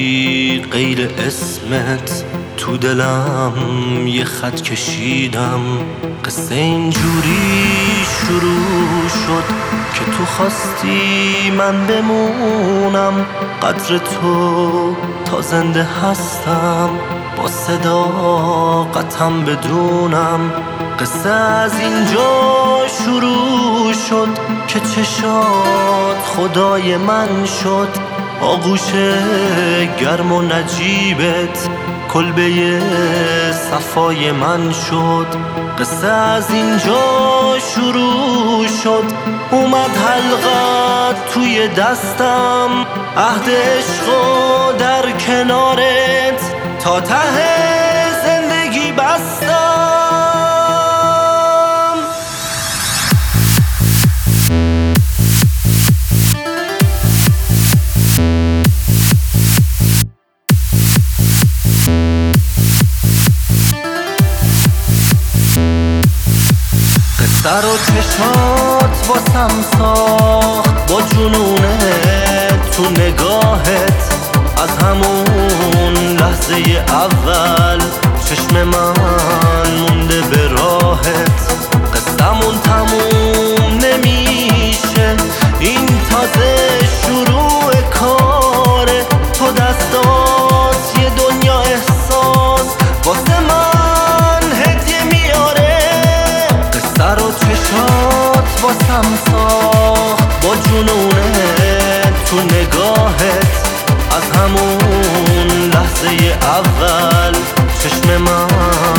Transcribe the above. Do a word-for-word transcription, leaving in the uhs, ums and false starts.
جوری غیر اسمت تو دلم یه خط کشیدم. قصه اینجوری شروع شد که تو خواستی من بمونم. قدر تو تا زنده هستم، با صداقتم بدونم. قصه از اینجا شروع شد که چشات خدای من شد. آغوش گرم و نجیبت کلبه صفای من شد. قصه از اینجا شروع شد، اومد حلقت توی دستم. عهد عشقو در کنارت تا ته زندگی بستم. سر و چشات واسم ساخت با جنونت تو نگاهت. از همون لحظه اول چشم من مونده به راهت. قصه‌مون تموم نمیشه، این تازه شروع کاره. تو دستات یه دنیا احساس واسه من هدیه میاره. سر و چشات واسم ساخت با جنونت تو نگاهت. از همون لحظه اول چشم من